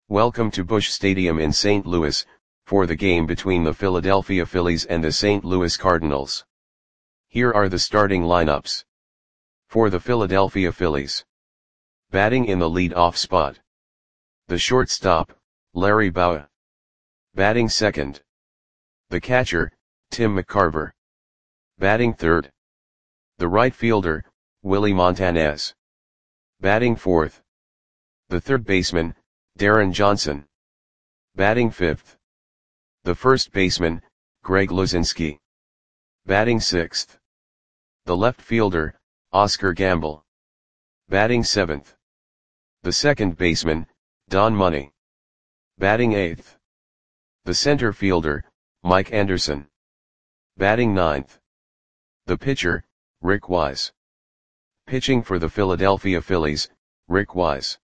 Welcome to Busch Stadium in St. Louis, for the game between the Philadelphia Phillies and the St. Louis Cardinals. Here are the starting lineups. For the Philadelphia Phillies. Batting in the lead-off spot. The shortstop, Larry Bowa. Batting second. The catcher, Tim McCarver. Batting third. The right fielder, Willie Montanez. Batting fourth. The third baseman, Darren Johnson. Batting fifth. The first baseman, Greg Luzinski. Batting sixth. The left fielder, Oscar Gamble. Batting seventh. The second baseman, Don Money. Batting eighth. The center fielder, Mike Anderson. Batting ninth. The pitcher, Rick Wise. Pitching for the Philadelphia Phillies, Rick Wise.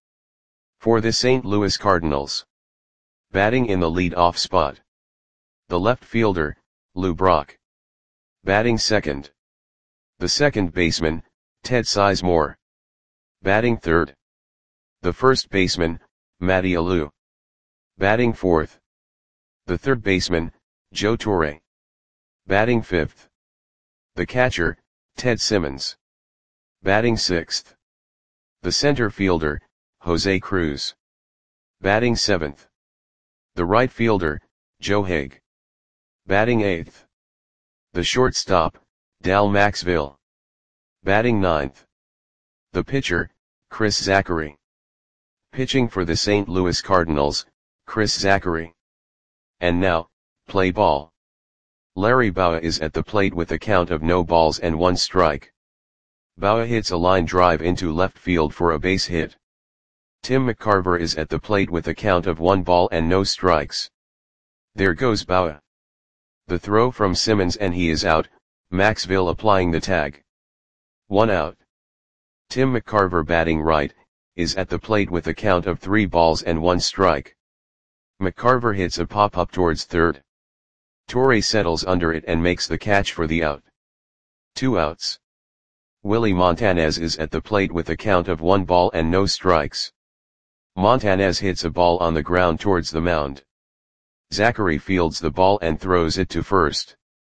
For the St. Louis Cardinals. Batting in the lead-off spot. The left fielder, Lou Brock. Batting second. The second baseman, Ted Sizemore. Batting third. The first baseman, Matty Alou. Batting fourth. The third baseman, Joe Torre. Batting fifth. The catcher, Ted Simmons. Batting sixth. The center fielder, Jose Cruz. Batting seventh. The right fielder, Joe Haig. Batting eighth. The shortstop, Dal Maxville. Batting ninth. The pitcher, Chris Zachary. Pitching for the St. Louis Cardinals, Chris Zachary. And now, play ball. Larry Bowa is at the plate with a count of no balls and one strike. Bowa hits a line drive into left field for a base hit. Tim McCarver is at the plate with a count of 1 ball and no strikes. There goes Bowa. The throw from Simmons and he is out, Maxville applying the tag. 1 out. Tim McCarver batting right, is at the plate with a count of 3 balls and 1 strike. McCarver hits a pop-up towards third. Torre settles under it and makes the catch for the out. 2 outs. Willie Montanez is at the plate with a count of 1 ball and no strikes. Montanez hits a ball on the ground towards the mound. Zachary fields the ball and throws it to first.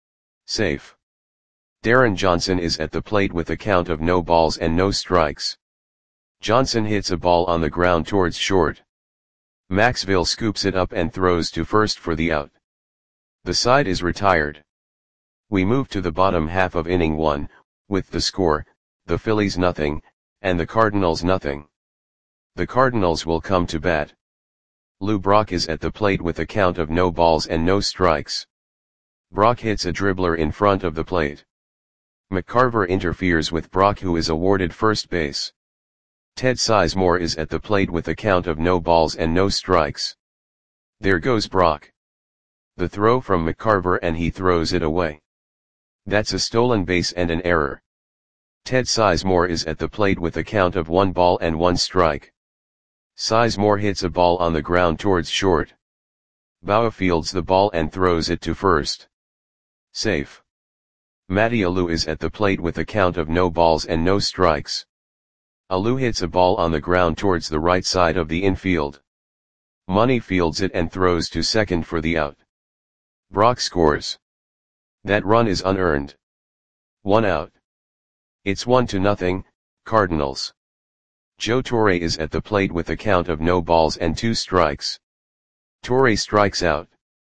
Safe. Darren Johnson is at the plate with a count of no balls and no strikes. Johnson hits a ball on the ground towards short. Maxville scoops it up and throws to first for the out. The side is retired. We move to the bottom half of inning 1, with the score, the Phillies nothing, and the Cardinals nothing. The Cardinals will come to bat. Lou Brock is at the plate with a count of no balls and no strikes. Brock hits a dribbler in front of the plate. McCarver interferes with Brock, who is awarded first base. Ted Sizemore is at the plate with a count of no balls and no strikes. There goes Brock. The throw from McCarver and he throws it away. That's a stolen base and an error. Ted Sizemore is at the plate with a count of 1 ball and 1 strike. Sizemore hits a ball on the ground towards short. Bowa fields the ball and throws it to first. Safe. Matty Alou is at the plate with a count of no balls and no strikes. Alou hits a ball on the ground towards the right side of the infield. Money fields it and throws to second for the out. Brock scores. That run is unearned. 1 out. It's 1-0, Cardinals. Joe Torre is at the plate with a count of no balls and 2 strikes. Torre strikes out.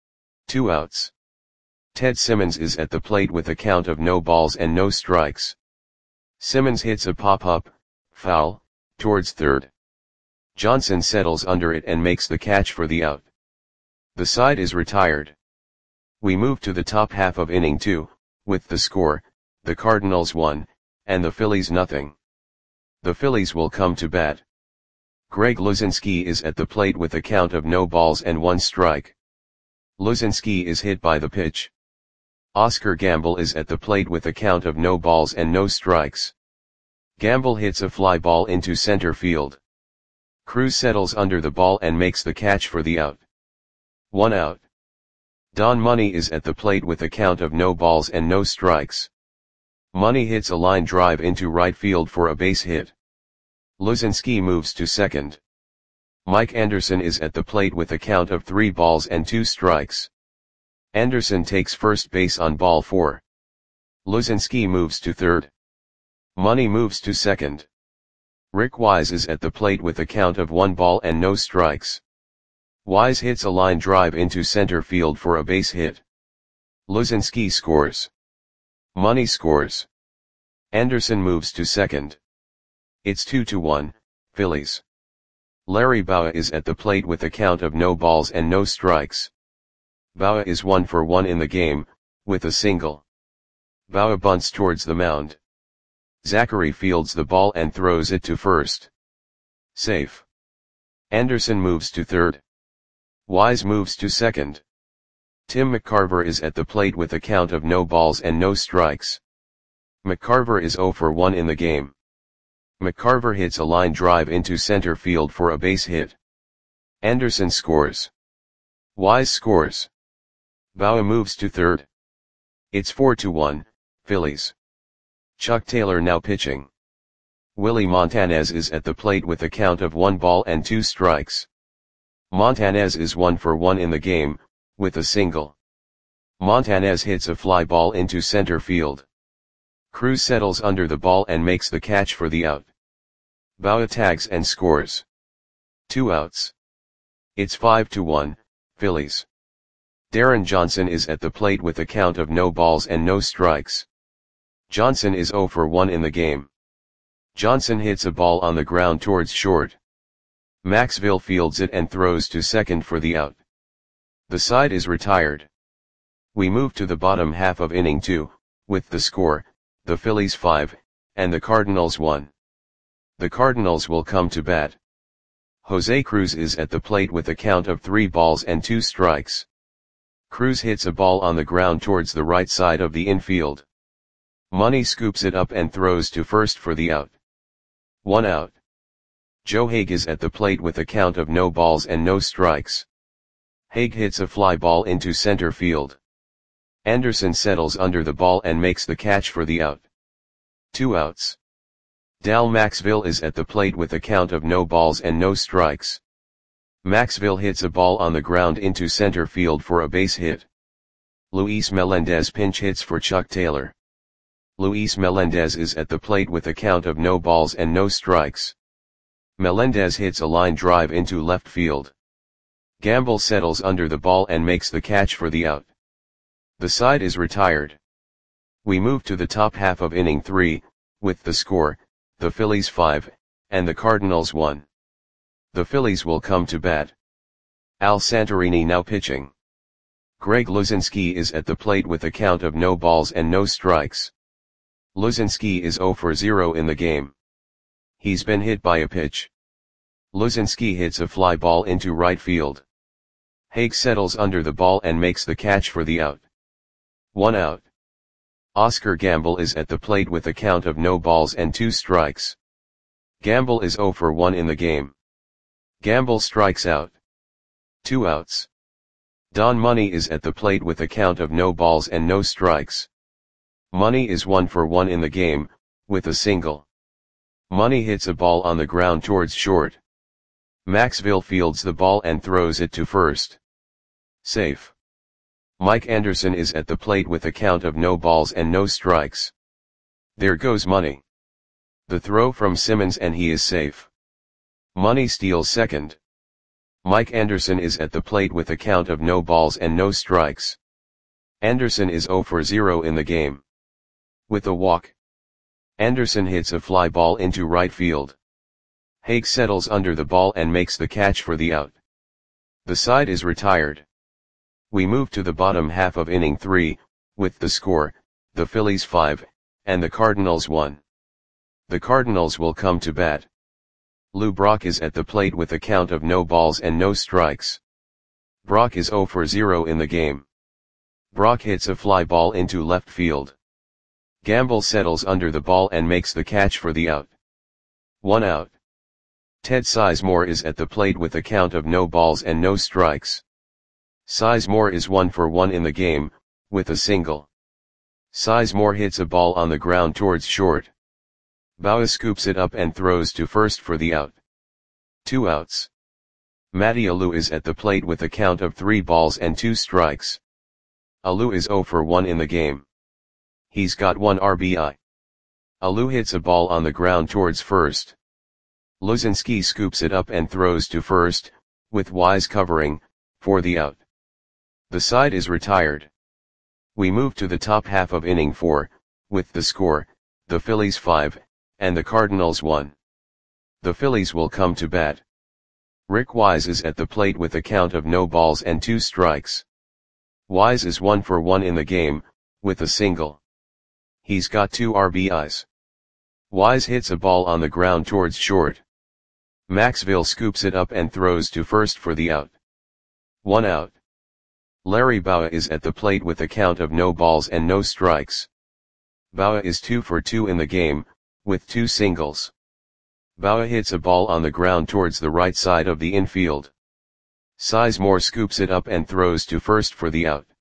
2 outs. Ted Simmons is at the plate with a count of no balls and no strikes. Simmons hits a pop-up, foul, towards third. Johnson settles under it and makes the catch for the out. The side is retired. We move to the top half of inning 2, with the score, the Cardinals 1, and the Phillies nothing. The Phillies will come to bat. Greg Luzinski is at the plate with a count of no balls and 1 strike. Luzinski is hit by the pitch. Oscar Gamble is at the plate with a count of no balls and no strikes. Gamble hits a fly ball into center field. Cruz settles under the ball and makes the catch for the out. 1 out. Don Money is at the plate with a count of no balls and no strikes. Money hits a line drive into right field for a base hit. Luzinski moves to second. Mike Anderson is at the plate with a count of 3 balls and 2 strikes. Anderson takes first base on ball 4. Luzinski moves to third. Money moves to second. Rick Wise is at the plate with a count of 1 ball and no strikes. Wise hits a line drive into center field for a base hit. Luzinski scores. Money scores. Anderson moves to second. It's 2-1, Phillies. Larry Bowa is at the plate with a count of no balls and no strikes. Bowa is 1 for 1 in the game, with a single. Bowa bunts towards the mound. Zachary fields the ball and throws it to first. Safe. Anderson moves to third. Wise moves to second. Tim McCarver is at the plate with a count of no balls and no strikes. McCarver is 0 for 1 in the game. McCarver hits a line drive into center field for a base hit. Anderson scores. Wise scores. Bowa moves to third. It's 4-1, Phillies. Chuck Taylor now pitching. Willie Montanez is at the plate with a count of 1 ball and 2 strikes. Montanez is 1 for 1 in the game, with a single. Montanez hits a fly ball into center field. Cruz settles under the ball and makes the catch for the out. Bowa tags and scores. 2 outs. It's 5-1, Phillies. Darren Johnson is at the plate with a count of no balls and no strikes. Johnson is 0 for 1 in the game. Johnson hits a ball on the ground towards short. Maxville fields it and throws to second for the out. The side is retired. We move to the bottom half of inning 2, with the score, the Phillies 5, and the Cardinals 1. The Cardinals will come to bat. Jose Cruz is at the plate with a count of 3 balls and 2 strikes. Cruz hits a ball on the ground towards the right side of the infield. Money scoops it up and throws to first for the out. 1 out. Joe Hague is at the plate with a count of no balls and no strikes. Hague hits a fly ball into center field. Anderson settles under the ball and makes the catch for the out. 2 outs. Dal Maxville is at the plate with a count of no balls and no strikes. Maxville hits a ball on the ground into center field for a base hit. Luis Melendez pinch hits for Chuck Taylor. Luis Melendez is at the plate with a count of no balls and no strikes. Melendez hits a line drive into left field. Gamble settles under the ball and makes the catch for the out. The side is retired. We move to the top half of inning 3, with the score, the Phillies 5, and the Cardinals 1. The Phillies will come to bat. Al Santorini now pitching. Greg Luzinski is at the plate with a count of no balls and no strikes. Luzinski is 0 for 0 in the game. He's been hit by a pitch. Luzinski hits a fly ball into right field. Hague settles under the ball and makes the catch for the out. 1 out. Oscar Gamble is at the plate with a count of no balls and 2 strikes. Gamble is 0 for 1 in the game. Gamble strikes out. 2 outs. Don Money is at the plate with a count of no balls and no strikes. Money is 1 for 1 in the game, with a single. Money hits a ball on the ground towards short. Maxville fields the ball and throws it to first. Safe. Mike Anderson is at the plate with a count of no balls and no strikes. There goes Money. The throw from Simmons and he is safe. Money steals second. Mike Anderson is at the plate with a count of no balls and no strikes. Anderson is 0 for 0 in the game. With a walk. Anderson hits a fly ball into right field. Hague settles under the ball and makes the catch for the out. The side is retired. We move to the bottom half of inning 3, with the score, the Phillies 5, and the Cardinals 1. The Cardinals will come to bat. Lou Brock is at the plate with a count of no balls and no strikes. Brock is 0 for 0 in the game. Brock hits a fly ball into left field. Gamble settles under the ball and makes the catch for the out. 1 out. Ted Sizemore is at the plate with a count of no balls and no strikes. Sizemore is 1 for 1 in the game, with a single. Sizemore hits a ball on the ground towards short. Bowa scoops it up and throws to first for the out. 2 outs. Matty Alou is at the plate with a count of 3 balls and 2 strikes. Alou is 0 for 1 in the game. He's got 1 RBI. Alou hits a ball on the ground towards first. Luzinski scoops it up and throws to first, with Wise covering, for the out. The side is retired. We move to the top half of inning 4, with the score, the Phillies 5, and the Cardinals 1. The Phillies will come to bat. Rick Wise is at the plate with a count of no balls and 2 strikes. Wise is 1 for 1 in the game, with a single. He's got 2 RBIs. Wise hits a ball on the ground towards short. Maxville scoops it up and throws to first for the out. 1 out. Larry Bowa is at the plate with a count of no balls and no strikes. Bowa is 2 for 2 in the game, with 2 singles. Bowa hits a ball on the ground towards the right side of the infield. Sizemore scoops it up and throws to first for the out.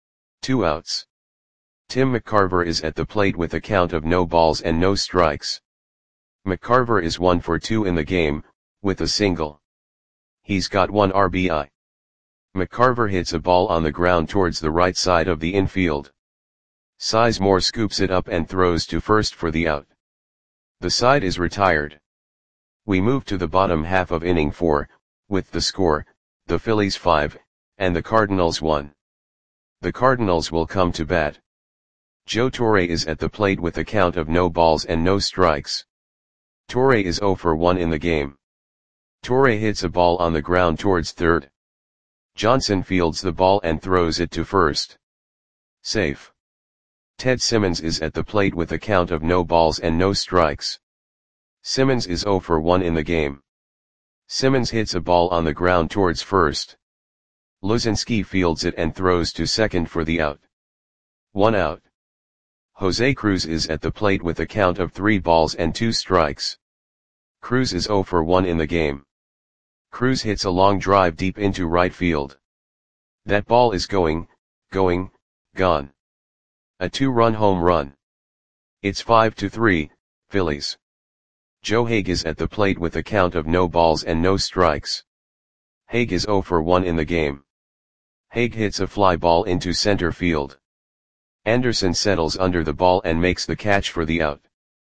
2 outs. Tim McCarver is at the plate with a count of no balls and no strikes. McCarver is 1 for 2 in the game, with a single. He's got 1 RBI. McCarver hits a ball on the ground towards the right side of the infield. Sizemore scoops it up and throws to first for the out. The side is retired. We move to the bottom half of inning 4, with the score, the Phillies 5, and the Cardinals 1. The Cardinals will come to bat. Joe Torre is at the plate with a count of no balls and no strikes. Torre is 0 for 1 in the game. Torre hits a ball on the ground towards third. Johnson fields the ball and throws it to first. Safe. Ted Simmons is at the plate with a count of no balls and no strikes. Simmons is 0 for 1 in the game. Simmons hits a ball on the ground towards first. Luzinski fields it and throws to second for the out. 1 out. Jose Cruz is at the plate with a count of 3 balls and 2 strikes. Cruz is 0 for 1 in the game. Cruz hits a long drive deep into right field. That ball is gone. A 2-run home run. It's 5-3, Phillies. Joe Hague is at the plate with a count of no balls and no strikes. Hague is 0 for 1 in the game. Hague hits a fly ball into center field. Anderson settles under the ball and makes the catch for the out.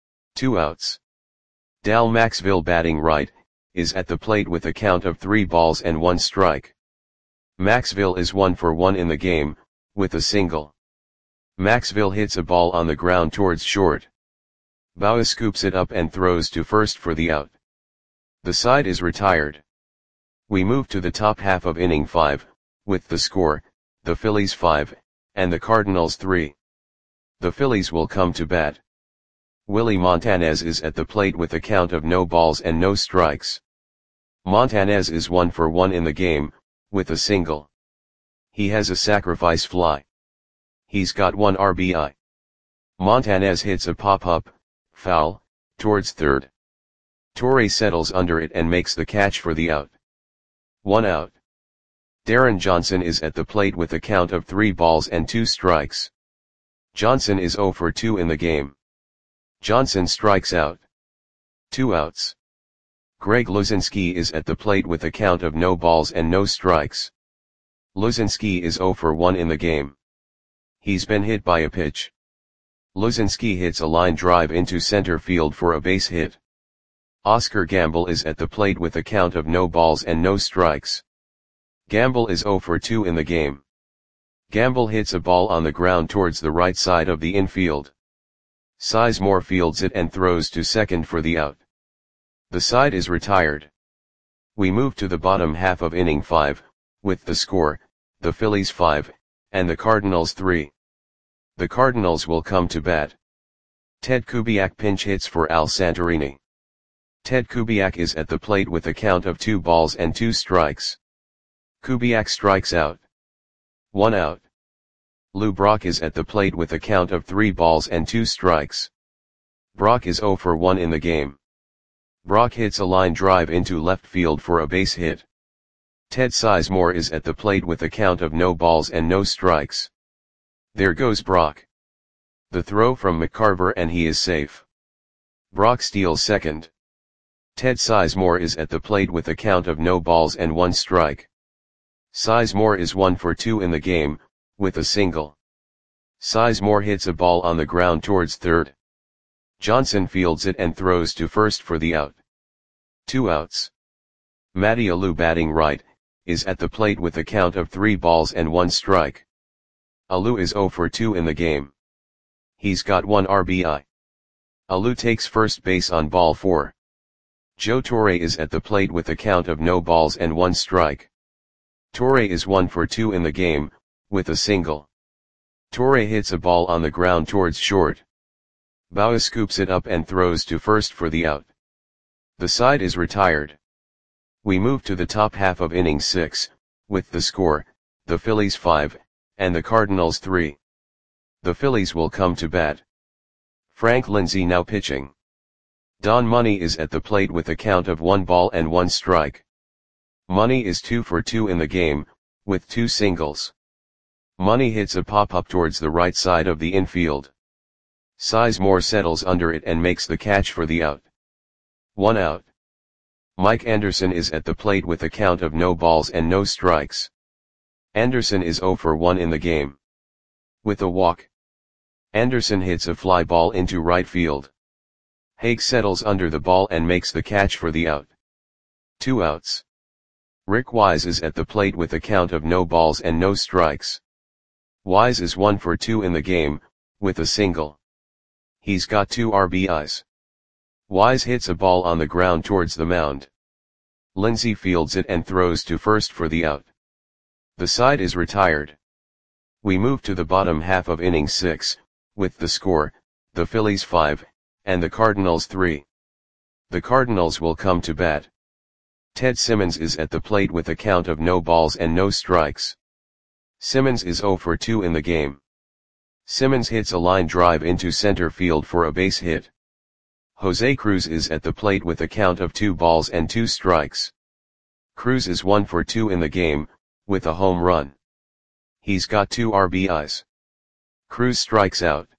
2 outs. Dal Maxville, batting right, is at the plate with a count of 3 balls and 1 strike. Maxville is 1 for 1 in the game, with a single. Maxville hits a ball on the ground towards short. Bowa scoops it up and throws to first for the out. The side is retired. We move to the top half of inning 5, with the score, the Phillies 5, and the Cardinals 3. The Phillies will come to bat. Willie Montanez is at the plate with a count of no balls and no strikes. Montanez is 1 for 1 in the game, with a single. He has a sacrifice fly. He's got 1 RBI. Montanez hits a pop-up, foul, towards third. Torre settles under it and makes the catch for the out. 1 out. Darren Johnson is at the plate with a count of 3 balls and 2 strikes. Johnson is 0 for 2 in the game. Johnson strikes out. 2 outs. Greg Luzinski is at the plate with a count of no balls and no strikes. Luzinski is 0 for 1 in the game. He's been hit by a pitch. Luzinski hits a line drive into center field for a base hit. Oscar Gamble is at the plate with a count of no balls and no strikes. Gamble is 0 for 2 in the game. Gamble hits a ball on the ground towards the right side of the infield. Sizemore fields it and throws to second for the out. The side is retired. We move to the bottom half of inning 5, with the score, the Phillies 5, and the Cardinals 3. The Cardinals will come to bat. Ted Kubiak pinch hits for Al Santorini. Ted Kubiak is at the plate with a count of 2 balls and 2 strikes. Kubiak strikes out. 1 out. Lou Brock is at the plate with a count of 3 balls and 2 strikes. Brock is 0 for 1 in the game. Brock hits a line drive into left field for a base hit. Ted Sizemore is at the plate with a count of no balls and no strikes. There goes Brock. The throw from McCarver and he is safe. Brock steals second. Ted Sizemore is at the plate with a count of no balls and 1 strike. Sizemore is 1 for 2 in the game, with a single. Sizemore hits a ball on the ground towards third. Johnson fields it and throws to first for the out. 2 outs. Matty Alou, batting right, is at the plate with a count of 3 balls and 1 strike. Alou is 0 for 2 in the game. He's got 1 RBI. Alou takes first base on ball 4. Joe Torre is at the plate with a count of no balls and 1 strike. Torre is 1 for 2 in the game, with a single. Torre hits a ball on the ground towards short. Bauer scoops it up and throws to first for the out. The side is retired. We move to the top half of inning 6, with the score, the Phillies 5, and the Cardinals 3. The Phillies will come to bat. Frank Lindsay now pitching. Don Money is at the plate with a count of 1 ball and 1 strike. Money is 2 for 2 in the game, with 2 singles. Money hits a pop-up towards the right side of the infield. Sizemore settles under it and makes the catch for the out. 1 out. Mike Anderson is at the plate with a count of no balls and no strikes. Anderson is 0 for 1 in the game. With a walk. Anderson hits a fly ball into right field. Haig settles under the ball and makes the catch for the out. 2 outs. Rick Wise is at the plate with a count of no balls and no strikes. Wise is 1 for 2 in the game, with a single. He's got 2 RBIs. Wise hits a ball on the ground towards the mound. Lindsay fields it and throws to first for the out. The side is retired. We move to the bottom half of inning 6, with the score, the Phillies 5, and the Cardinals 3. The Cardinals will come to bat. Ted Simmons is at the plate with a count of no balls and no strikes. Simmons is 0 for 2 in the game. Simmons hits a line drive into center field for a base hit. Jose Cruz is at the plate with a count of 2 balls and 2 strikes. Cruz is 1 for 2 in the game, with a home run. He's got 2 RBIs. Cruz strikes out.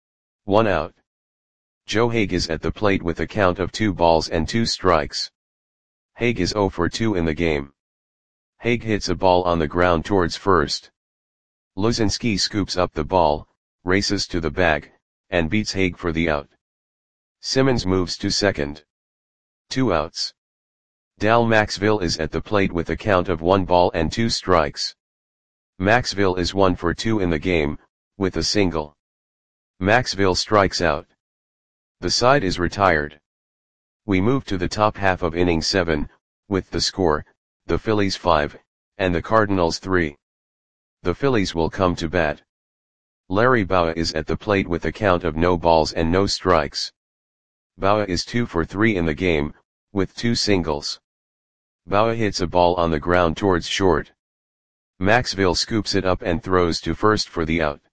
1 out. Joe Haig is at the plate with a count of 2 balls and 2 strikes. Haig is 0 for 2 in the game. Haig hits a ball on the ground towards first. Luzinski scoops up the ball, races to the bag, and beats Haig for the out. Simmons moves to second. 2 outs. Dal Maxville is at the plate with a count of 1 ball and 2 strikes. Maxville is 1 for 2 in the game, with a single. Maxville strikes out. The side is retired. We move to the top half of inning 7, with the score, the Phillies 5, and the Cardinals 3. The Phillies will come to bat. Larry Bowa is at the plate with a count of no balls and no strikes. Bowa is 2 for 3 in the game, with 2 singles. Bowa hits a ball on the ground towards short. Maxville scoops it up and throws to first for the out.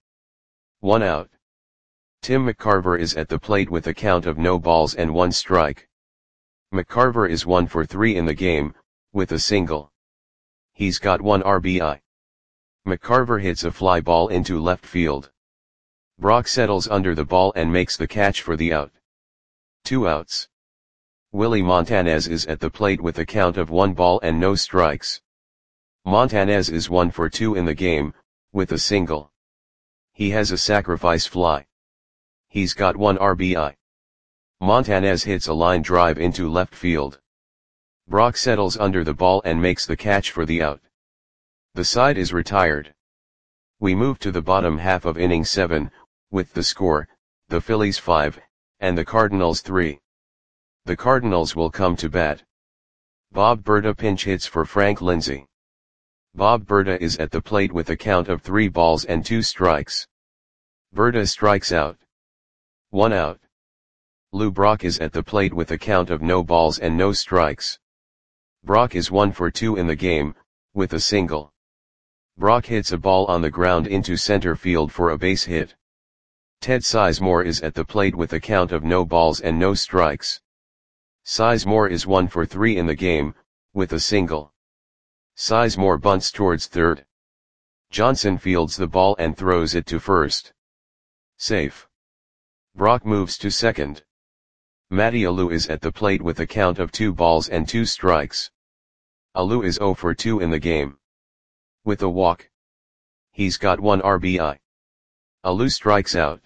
1 out. Tim McCarver is at the plate with a count of no balls and 1 strike. McCarver is 1 for 3 in the game, with a single. He's got 1 RBI. McCarver hits a fly ball into left field. Brock settles under the ball and makes the catch for the out. 2 outs. Willie Montanez is at the plate with a count of 1 ball and no strikes. Montanez is 1 for 2 in the game, with a single. He has a sacrifice fly. He's got 1 RBI. Montanez hits a line drive into left field. Brock settles under the ball and makes the catch for the out. The side is retired. We move to the bottom half of inning 7, with the score, the Phillies 5, and the Cardinals 3. The Cardinals will come to bat. Bob Berta pinch hits for Frank Lindsay. Bob Berta is at the plate with a count of 3 balls and 2 strikes. Berta strikes out. 1 out. Lou Brock is at the plate with a count of no balls and no strikes. Brock is 1 for 2 in the game, with a single. Brock hits a ball on the ground into center field for a base hit. Ted Sizemore is at the plate with a count of no balls and no strikes. Sizemore is 1 for 3 in the game, with a single. Sizemore bunts towards third. Johnson fields the ball and throws it to first. Safe. Brock moves to second. Matty Alou is at the plate with a count of 2 balls and 2 strikes. Alou is 0 for 2 in the game. With a walk, he's got 1 RBI. Alou strikes out.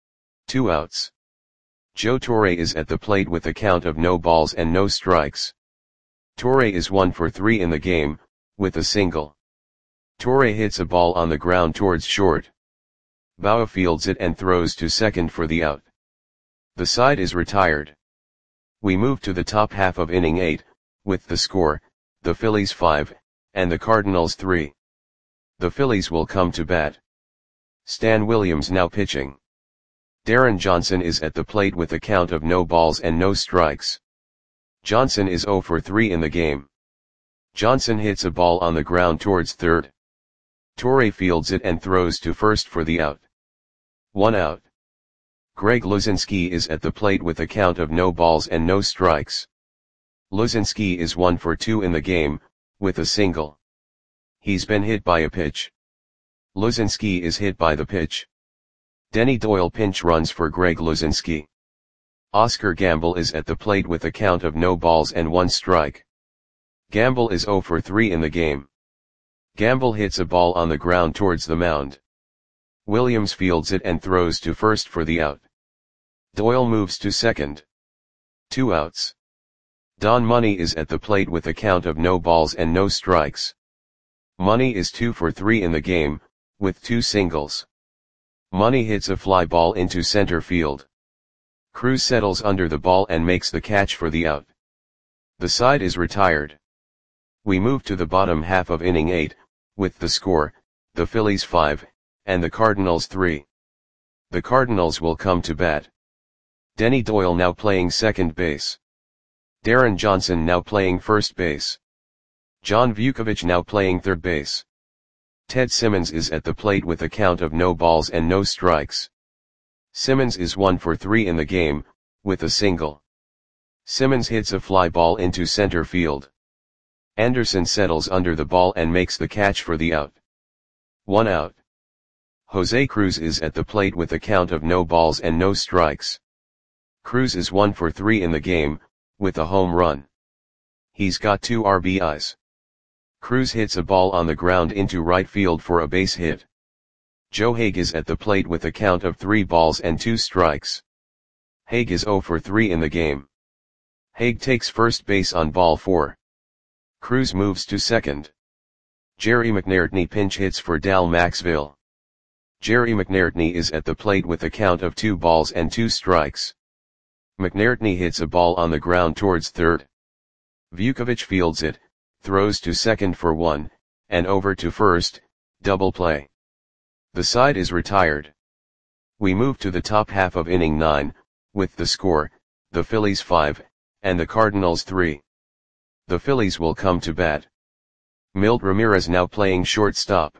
2 outs. Joe Torre is at the plate with a count of no balls and no strikes. Torre is 1 for 3 in the game, with a single. Torre hits a ball on the ground towards short. Bauer fields it and throws to second for the out. The side is retired. We move to the top half of inning 8, with the score, the Phillies 5, and the Cardinals 3. The Phillies will come to bat. Stan Williams now pitching. Darren Johnson is at the plate with a count of no balls and no strikes. Johnson is 0 for 3 in the game. Johnson hits a ball on the ground towards third. Torre fields it and throws to first for the out. 1 out. Greg Luzinski is at the plate with a count of no balls and no strikes. Luzinski is 1 for 2 in the game, with a single. He's been hit by a pitch. Luzinski is hit by the pitch. Denny Doyle pinch runs for Greg Luzinski. Oscar Gamble is at the plate with a count of no balls and 1 strike. Gamble is 0 for 3 in the game. Gamble hits a ball on the ground towards the mound. Williams fields it and throws to first for the out. Doyle moves to second. 2 outs. Don Money is at the plate with a count of no balls and no strikes. Money is 2 for 3 in the game, with 2 singles. Money hits a fly ball into center field. Cruz settles under the ball and makes the catch for the out. The side is retired. We move to the bottom half of inning 8, with the score, the Phillies 5, and the Cardinals 3. The Cardinals will come to bat. Denny Doyle now playing second base. Darren Johnson now playing first base. John Vukovic now playing third base. Ted Simmons is at the plate with a count of no balls and no strikes. Simmons is 1 for 3 in the game, with a single. Simmons hits a fly ball into center field. Anderson settles under the ball and makes the catch for the out. 1 out. Jose Cruz is at the plate with a count of no balls and no strikes. Cruz is 1 for 3 in the game, with a home run. He's got 2 RBIs. Cruz hits a ball on the ground into right field for a base hit. Joe Hague is at the plate with a count of 3 balls and 2 strikes. Hague is 0 for 3 in the game. Hague takes first base on ball 4. Cruz moves to second. Jerry McNairtney pinch hits for Dal Maxville. Jerry McNairtney is at the plate with a count of 2 balls and 2 strikes. McNairtney hits a ball on the ground towards third. Vukovic fields it, throws to second for 1, and over to first, double play. The side is retired. We move to the top half of inning 9, with the score, the Phillies 5, and the Cardinals 3. The Phillies will come to bat. Milt Ramirez now playing shortstop.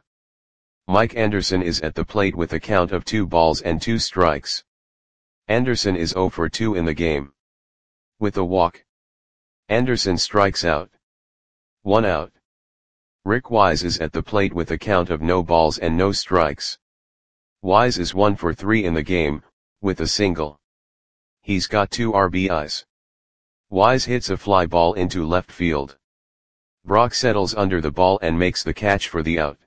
Mike Anderson is at the plate with a count of 2 balls and 2 strikes. Anderson is 0 for 2 in the game. With a walk, Anderson strikes out. 1 out. Rick Wise is at the plate with a count of no balls and no strikes. Wise is 1 for 3 in the game, with a single. He's got 2 RBIs. Wise hits a fly ball into left field. Brock settles under the ball and makes the catch for the out.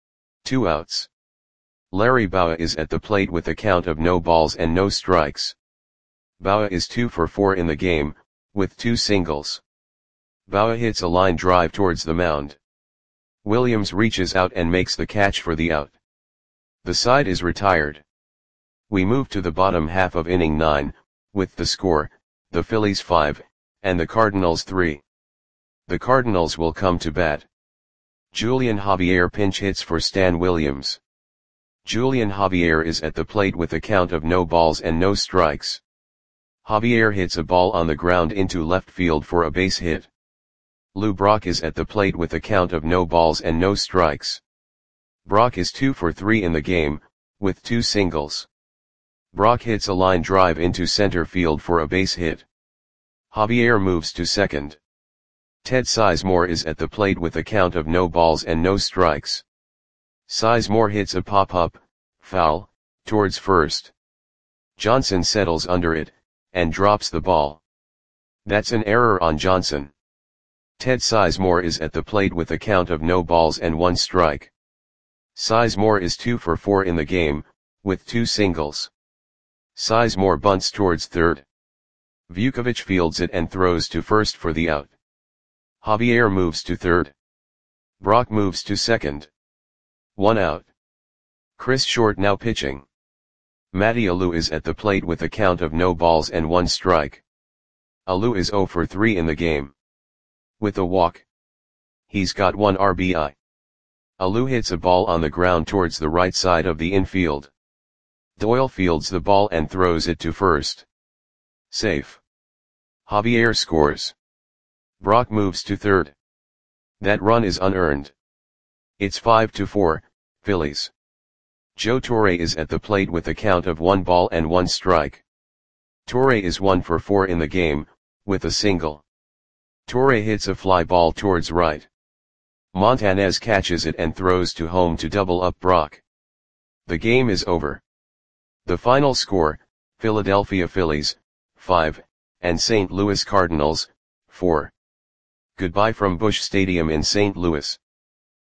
2 outs. Larry Bowa is at the plate with a count of no balls and no strikes. Bowa is 2 for 4 in the game, with 2 singles. Bowa hits a line drive towards the mound. Williams reaches out and makes the catch for the out. The side is retired. We move to the bottom half of inning 9, with the score, the Phillies 5, and the Cardinals 3. The Cardinals will come to bat. Julian Javier pinch hits for Stan Williams. Julian Javier is at the plate with a count of no balls and no strikes. Javier hits a ball on the ground into left field for a base hit. Lou Brock is at the plate with a count of no balls and no strikes. Brock is 2 for 3 in the game, with 2 singles. Brock hits a line drive into center field for a base hit. Javier moves to second. Ted Sizemore is at the plate with a count of no balls and no strikes. Sizemore hits a pop-up, foul, towards first. Johnson settles under it, and drops the ball. That's an error on Johnson. Ted Sizemore is at the plate with a count of no balls and 1 strike. Sizemore is 2 for 4 in the game, with 2 singles. Sizemore bunts towards third. Vukovic fields it and throws to first for the out. Javier moves to third. Brock moves to second. 1 out. Chris Short now pitching. Matty Alou is at the plate with a count of no balls and 1 strike. Alou is 0 for 3 in the game. With a walk. He's got 1 RBI. Alou hits a ball on the ground towards the right side of the infield. Doyle fields the ball and throws it to first. Safe. Javier scores. Brock moves to third. That run is unearned. It's 5-4, Phillies. Joe Torre is at the plate with a count of 1 ball and 1 strike. Torre is 1 for 4 in the game, with a single. Torre hits a fly ball towards right. Montanez catches it and throws to home to double up Brock. The game is over. The final score, Philadelphia Phillies, 5, and St. Louis Cardinals, 4. Goodbye from Busch Stadium in St. Louis.